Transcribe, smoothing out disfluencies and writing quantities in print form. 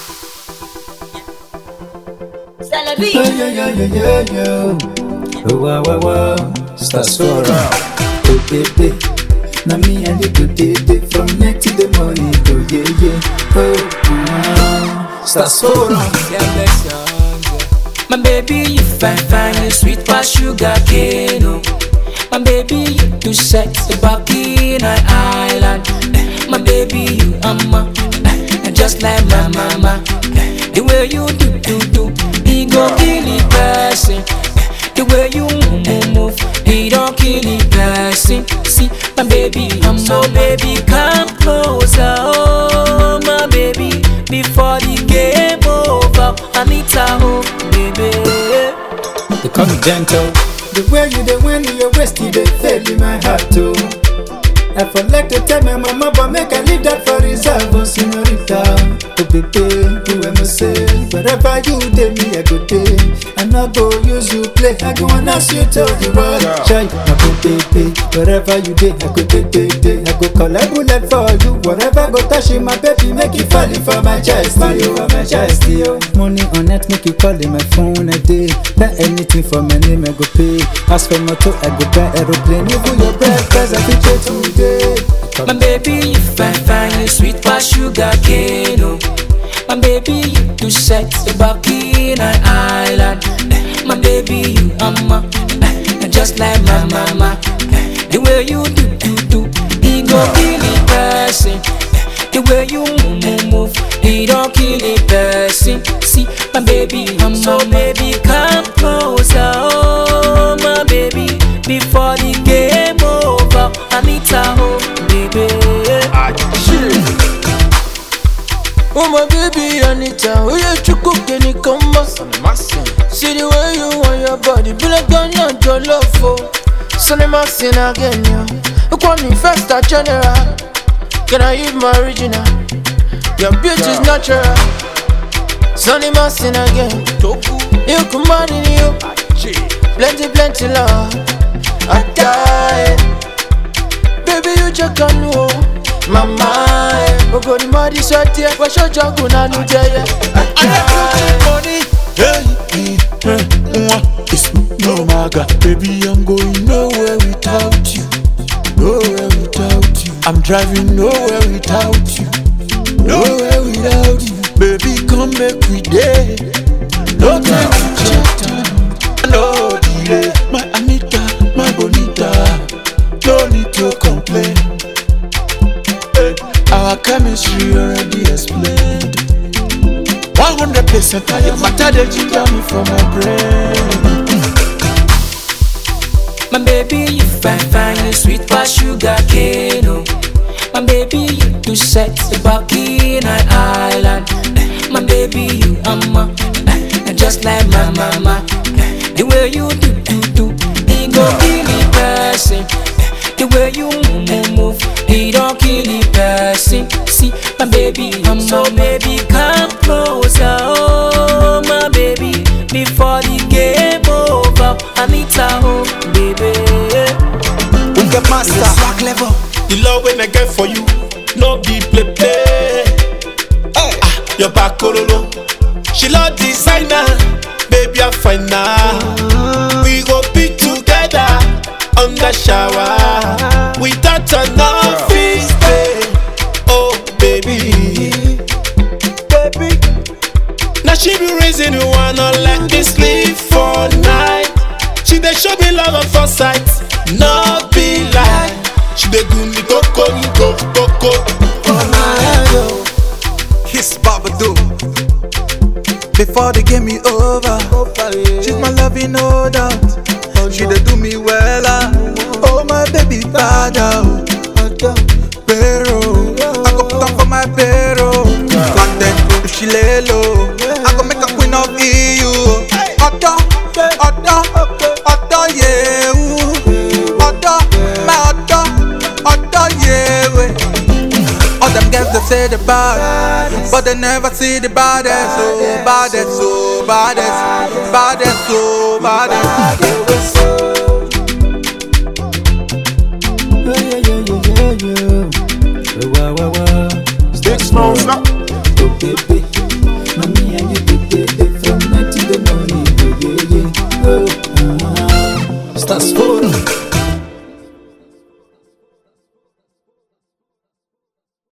Celebi. Oh, wow, wow, wow. Stars for round. Oh, baby. Now me and you good day from night to the morning. Oh, yeah, yeah. Oh, stars for round. My baby, you fine, you sweet past sugar cane. Oh. My baby, you too sexy, back in an island. My baby, you just like my mama. The way you do, he gon' kill the person. The way you move, he don't kill the person. See, my baby, so baby, come closer, oh my baby, before the game over. Anita, oh baby. They call me gentle. The way you dey when you waist, you dey fail in my heart too. I for like to tell my mama, but make I leave that for reserve, oh señorita. Oh baby, you am say, wherever you dey, me I go dey. I not go use you play, I go and ask you to the world. Try my baby, wherever you dey, I go dey. I go call a bullet for you, whatever go touch you, my baby, make it fall for my chest, yo. Money on net, make you call in my phone a day. Buy anything for my name, I go pay. Ask for motor, I go buy aeroplane. Even your breakfast, I fit trade today. My baby, you fine, you sweet past sugar cane. Oh. My baby, you too sexy, back in an island. My baby, you just like my mama. The way you do, he gon' kill the person. The way you move, he don't kill the person. See, my baby, so baby, come closer, oh my baby, before the game over. Anita, oh baby. Oh my baby Anita, oh you chuku keni kamba. See the way you want your body, be like Ghana your love for. Sonny Maxine again, yo. You call me first a general. Can I give my original? Your beauty's natural. Sonny Maxine again. You come on in you. Plenty love. I die. Baby you just can't know. Mama, go the muddy shot here. But shut your gun and you tell money. It's no maga. Baby, I'm going nowhere without you. Nowhere without you. I'm driving nowhere without you. Nowhere without you. Baby, come make we day. No time to check time. No delay. My Anita, my Bonita. No need to complain. Our chemistry already explained. 100% I am matter that you tell me from my brain. My baby, you fine, you sweet past sugar cane. Oh. My baby, you too sexy, back in an island. My baby, you just like my mama. The way you do, he gon' kill the person. The way you move, he don't kill the person. See, my baby, so baby, come closer, oh my baby, before the game over. Anita, oh baby. We get master swag level. The love when I get for you, no be play. Hey, your back kololo. She love designer, baby I'm fine now. We go be together on the shower without an office day. Oh baby. Now she be raising you wanna let me sleep for night. She dey show me love at first sight, no be lie. She dey do me coco. Oh my head, Kiss Babadoo. Before they get me over, she's my loving no doubt. She dey do me well, oh my baby father. Pero, I go put up for my pero. And then if she lay low, I go make a queen of EU. Otto, yeah. Otto, yeah. All them girls they say the bad, but they never see the baddest. So baddest. Wow. Big smoke, Oh baby, Rastas foram.